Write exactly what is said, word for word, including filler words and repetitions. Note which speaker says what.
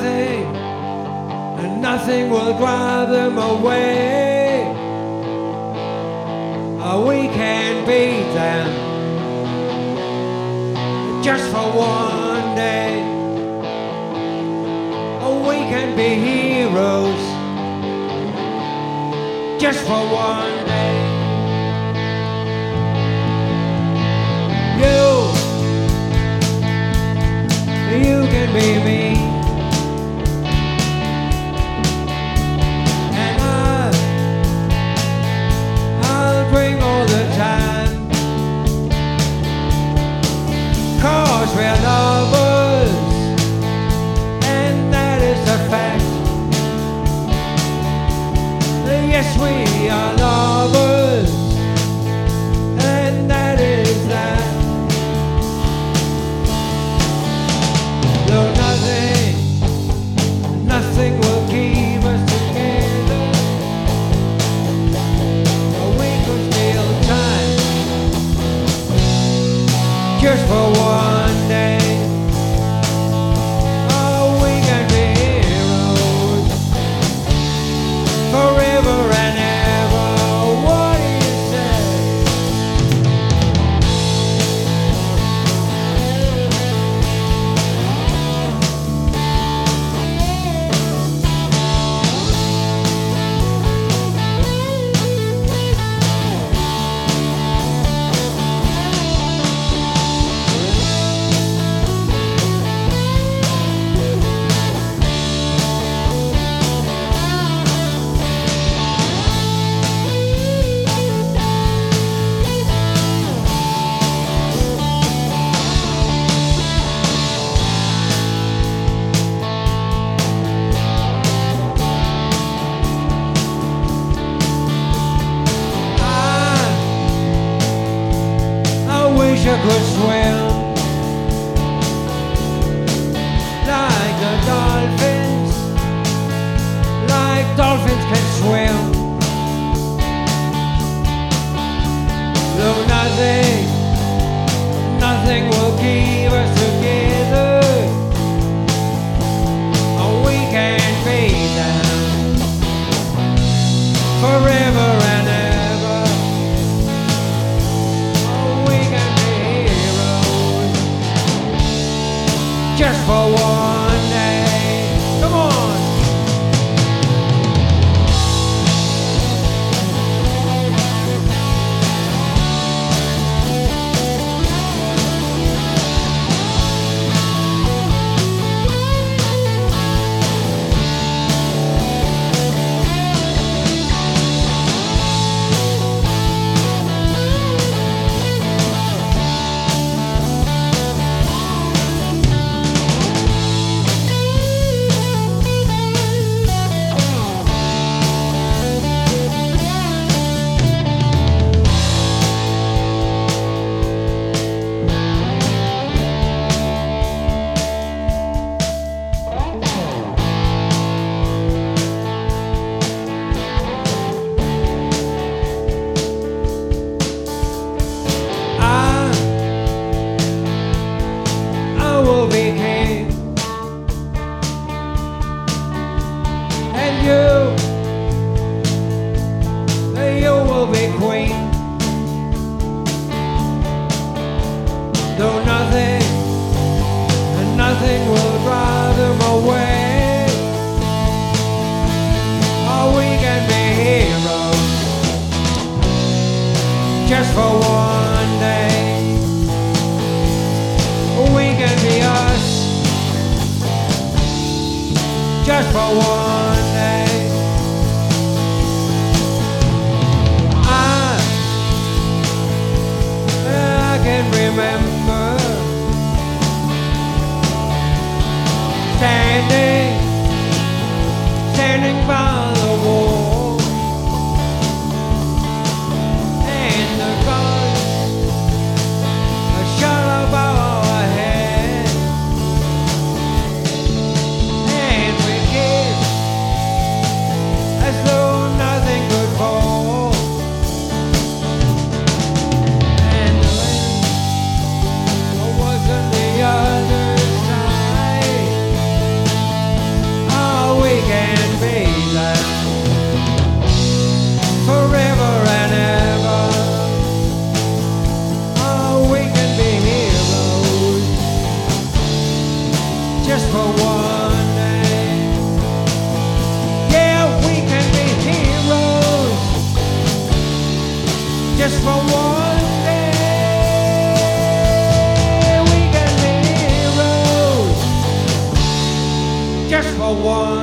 Speaker 1: nothing, and nothing will drive them away. Oh, we can beat them just for one day. Oh, we can be heroes just for one day. You, you can be me, and I, I'll drink all the time, 'cause we're lovers, and that is a fact. Yes, we are lovers, and that is that. Though nothing, nothing will keep us together, but we could steal time just for one day. Oh, we can be heroes forever and ever. What do you say? I wish I could swim like the dolphins, like dolphins can swim. Though nothing, nothing will keep us together. Oh, we can be them forever and ever. Just for one day. Come on. Will be king, and you, you will be queen. Though nothing, and nothing will drive them away. Oh, we can be heroes just for one day. We can be us just for one day. I, I can remember standing, standing by the wall, and the guns shot up our heads, and we kissed one